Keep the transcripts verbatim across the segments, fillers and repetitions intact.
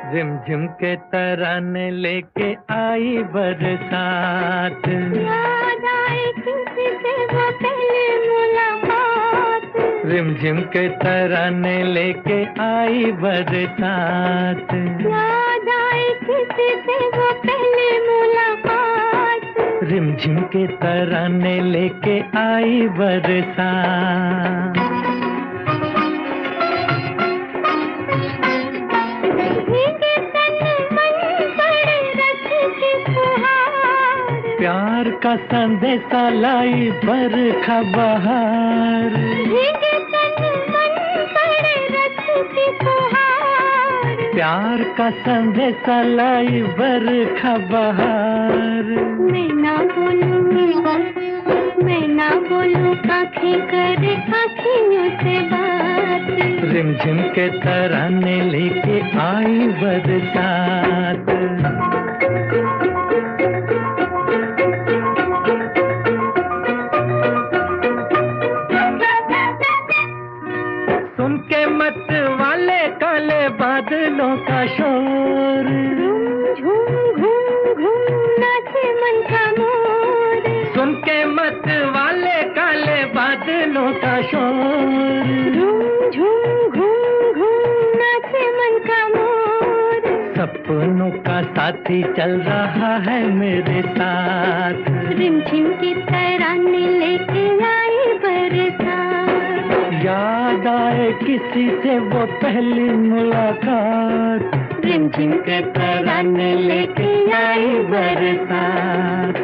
रिमझिम के तराने लेके आई बरसात, याद आए किसी से वो पहली मुलाकात। रिमझिम के तराने लेके आई बरसात, याद आए किसी से वो पहली मुलाकात। रिमझिम के तराने लेके आई बरसात। प्यार का संदेशा लाई बरखा बहार, प्यार का संदेशा लाई बरखा बहार। मैं ना बोलूं, मैं ना बोलूं, आँखें करे आँखियों से बात। रिमझिम के तराने लेके आई बरसात। सुन के मत वाले काले बादलों का शोर, झूम घूम घूम नाचे मन का मोर। सुन के मत वाले काले बादलों का शोर, झूम झूम घूम घूम नाचे मन का मोर। सपनों का साथी चल रहा है मेरे साथ, रिमझिम की तराने लेके आई बरसात। याद आए किसी से वो पहली मुलाकात, रिमझिम के तराने लेके आई बरसात।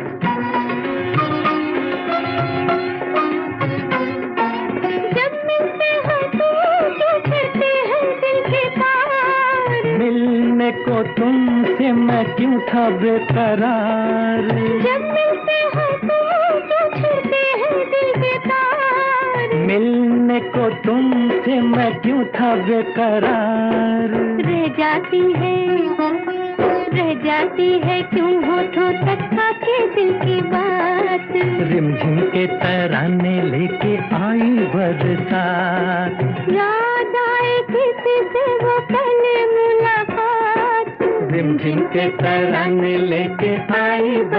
जब मिलते हैं तो छूटते हैं दिल के तार। मिलने को तुमसे मैं क्यों था बेकरार, जब मिलते हैं तो छूटते हैं दिल के तार। मिलने को तुमसे मैं क्यों था बेकरार। रह जाती है, रह जाती है क्यों होठों तक आके दिल की बात। रिमझिम के तराने लेके आई बरसात, याद आए किसी से वो पहली मुलाकात। रिमझिम के तराने लेके आई